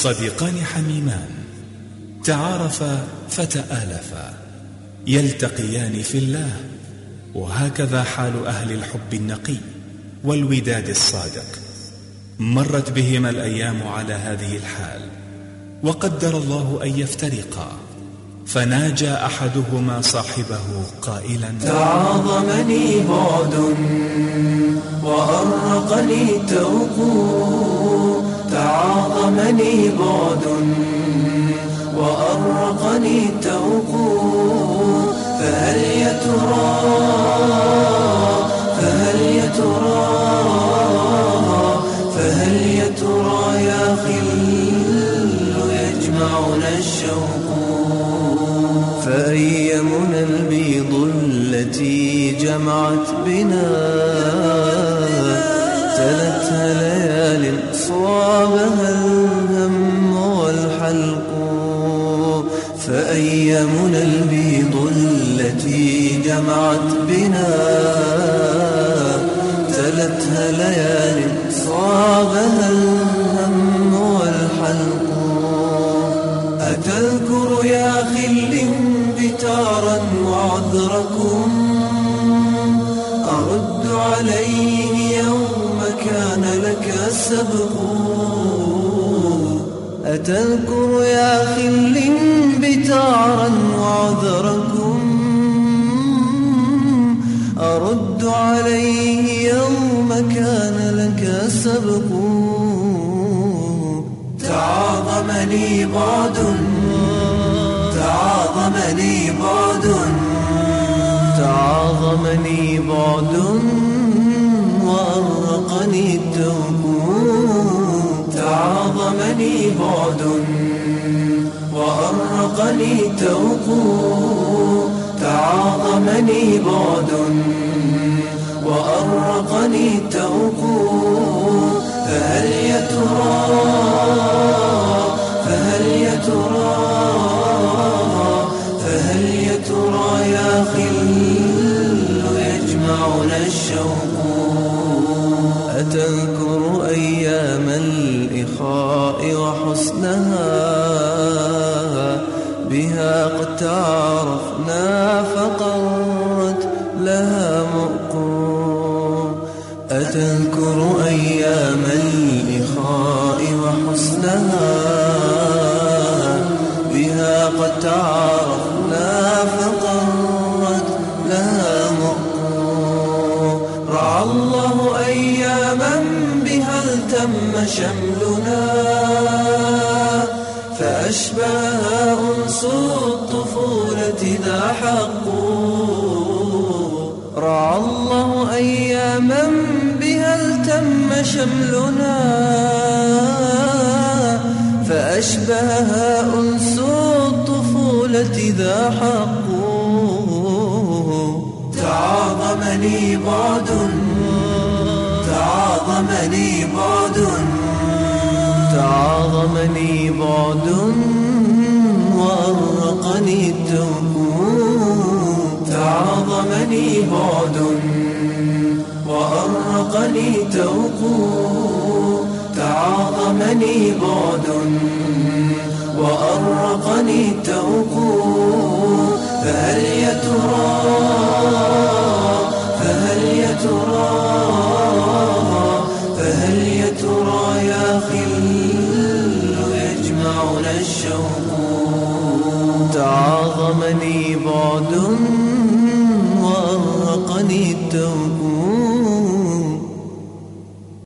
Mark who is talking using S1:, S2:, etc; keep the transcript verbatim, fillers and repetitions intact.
S1: صديقان حميمان تعارفا فتآلفا، يلتقيان في الله، وهكذا حال أهل الحب النقي والوداد الصادق. مرت بهما الأيام على هذه الحال، وقدر الله أن يفترقا، فناجى أحدهما صاحبه قائلا:
S2: تعاظمني بعد وأرقني توق، تعاظمني بعد وأرقني توق، فهل يترى فهل يترى فهل يترى يا خل يجمعنا الشوق، فأيمنا البيض التي جمعت بنا، تلتها ليال صابها الهم والحلق، فأيمنا البيض التي جمعت بنا، تلتها ليال صابها الهم والحلق. أتذكر يا خل بتارا وعذركم، أرد عليه يوم كان لك سبق، أتذكر يا خل بتارا وعذركم، أرد عليه يوم كان لك سبق، تعاظمني بعد تعاظمني بعد تعاظمني بعد وأرقني التوق، تعاظمني بعد وأرقني توق، تعاظمني بعد وأرقني توق، فهل يترى فهل يترى فهل يترى يا خل يجمعنا الشوق. أتذكر أيام الإخاء وحسنها، بها قد تعرفنا فقرت لها مؤقر، أتذكر أيام الإخاء وحسنها، بها قد تعرفنا فقرت لها مؤقر، رعى الله أياما بها التم شملنا، فأشبهها أنس الطفولة ذا حق، رعى الله أياما بها التم شملنا، فأشبهها أنس الطفولة ذا حق، تعاظمني بعد تعاظمني بعد تعاظمني بعد وأرقني التوق، تعاظمني بعد وأرقني توق، تعاظمني بعد وأرقني توق، فهل يترى فهل يترى فهل يترى يا خل يجمعنا الشوق، تعاظمني بعد وأرقني التوق.